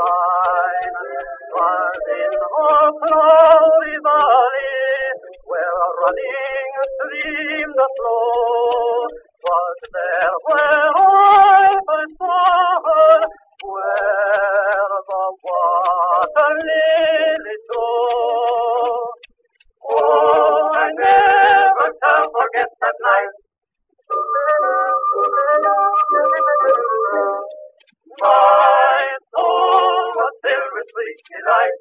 mine. Was in a cloudy valley where a running stream doth flow. Was there where I first saw her, where the water lilies grow. Oh, I never shall forget that night. My soul was filled with sweet delight.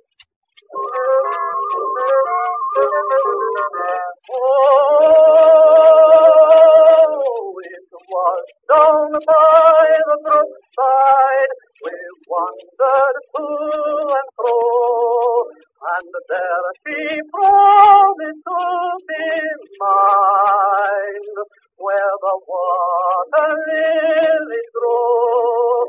Oh, it was down by the brookside we wandered to and fro, and there she promised to be mine, where the water lilies grow.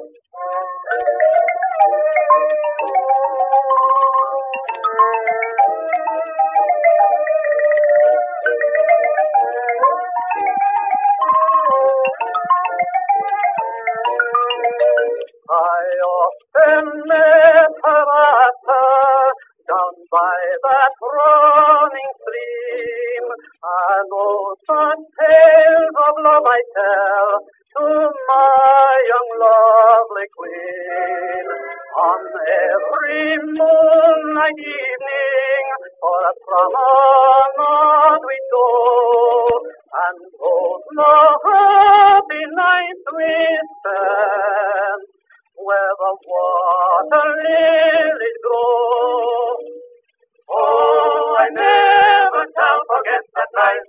I often met her down by that running stream, and oh, such tales of love I tell to my young lovely queen. On every moonlight evening for a promenade we go, and those happy nights we spend where the water lilies grow. Oh, I never shall forget that night.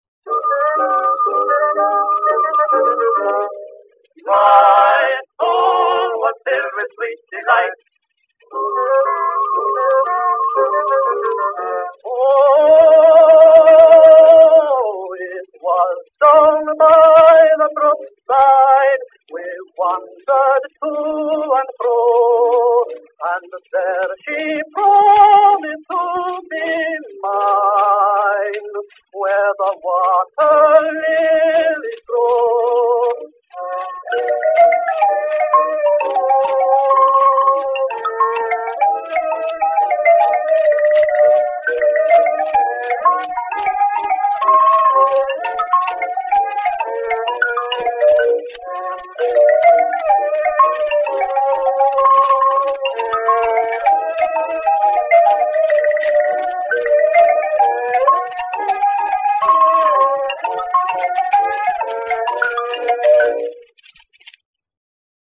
My soul was filled with sweet delight. Oh, it was down by the brookside we wandered to and fro, and there she promised to be mine, where the water lilies